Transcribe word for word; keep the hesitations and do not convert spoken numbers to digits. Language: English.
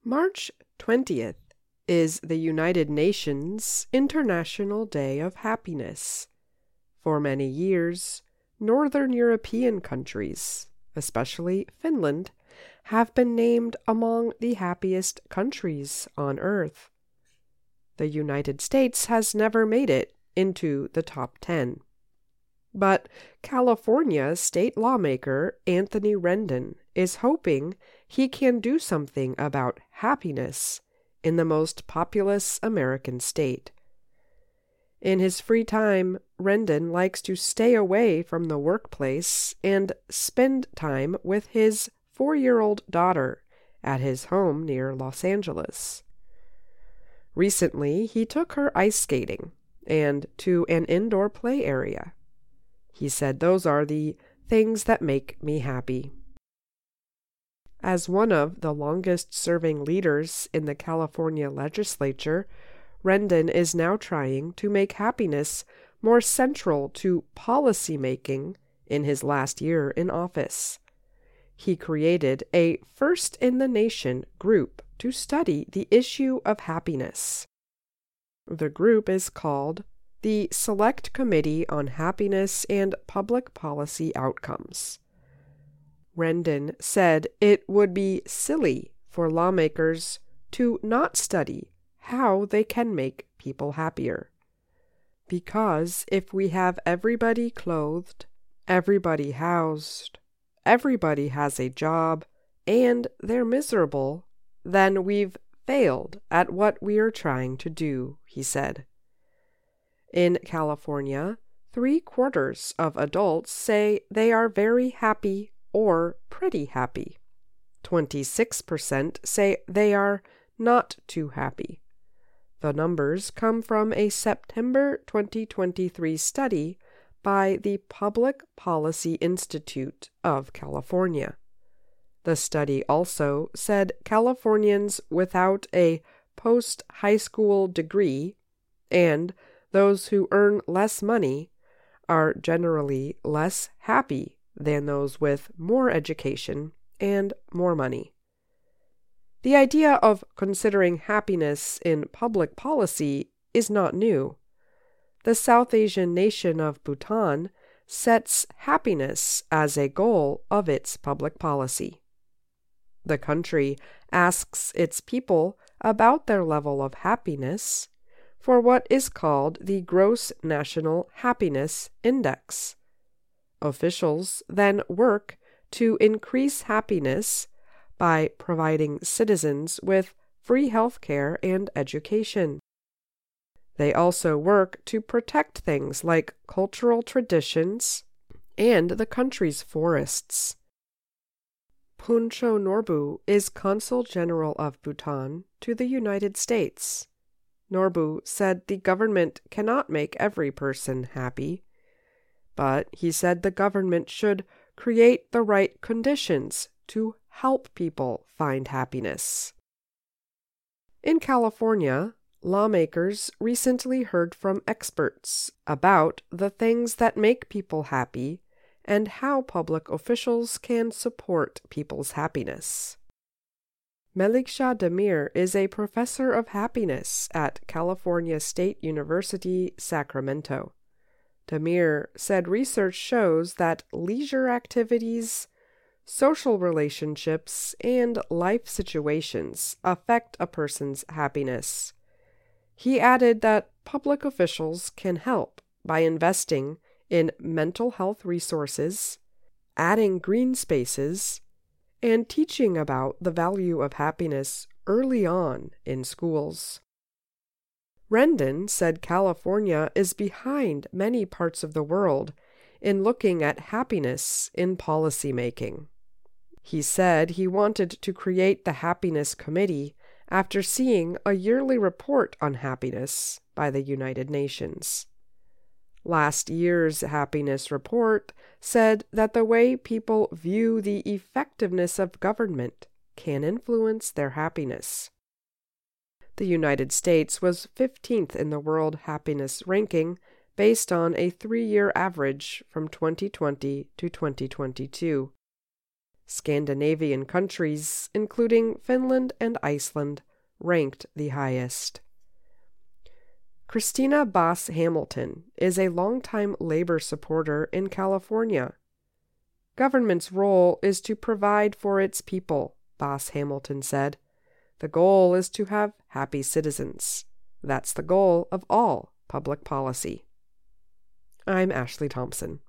March twentieth is the United Nations International Day of Happiness. For many years, Northern European countries, especially Finland, have been named among the happiest countries on Earth. The United States has never made it into the top ten. But California state lawmaker Anthony Rendon is hoping he can do something about happiness in the most populous American state. In his free time, Rendon likes to stay away from the workplace and spend time with his four-year-old daughter at his home near Los Angeles. Recently, he took her ice skating and to an indoor play area. He said those are the things that make me happy. As one of the longest-serving leaders in the California legislature, Rendon is now trying to make happiness more central to policy-making in his last year in office. He created a first-in-the-nation group to study the issue of happiness. The group is called the Select Committee on Happiness and Public Policy Outcomes. Rendon said it would be silly for lawmakers to not study how they can make people happier. Because if we have everybody clothed, everybody housed, everybody has a job, and they're miserable, then we've failed at what we are trying to do, he said. In California, three-quarters of adults say they are very happy or pretty happy. twenty-six percent say they are not too happy. The numbers come from a September twenty twenty-three study by the Public Policy Institute of California. The study also said Californians without a post-high school degree and those who earn less money are generally less happy than those with more education and more money. The idea of considering happiness in public policy is not new. The South Asian nation of Bhutan sets happiness as a goal of its public policy. The country asks its people about their level of happiness for what is called the Gross National Happiness Index. Officials then work to increase happiness by providing citizens with free health care and education. They also work to protect things like cultural traditions and the country's forests. Puncho Norbu is Consul General of Bhutan to the United States. Norbu said the government cannot make every person happy, but he said the government should create the right conditions to help people find happiness. In California, lawmakers recently heard from experts about the things that make people happy and how public officials can support people's happiness. Meliksha Damir is a professor of happiness at California State University, Sacramento. Damir said research shows that leisure activities, social relationships, and life situations affect a person's happiness. He added that public officials can help by investing in mental health resources, adding green spaces, and teaching about the value of happiness early on in schools. Rendon said California is behind many parts of the world in looking at happiness in policymaking. He said he wanted to create the Happiness Committee after seeing a yearly report on happiness by the United Nations. Last year's happiness report said that the way people view the effectiveness of government can influence their happiness. The United States was fifteenth in the World Happiness Ranking based on a three-year average from twenty twenty to twenty twenty-two. Scandinavian countries, including Finland and Iceland, ranked the highest. Christina Boss Hamilton is a longtime labor supporter in California. Government's role is to provide for its people, Boss Hamilton said. The goal is to have happy citizens. That's the goal of all public policy. I'm Ashley Thompson.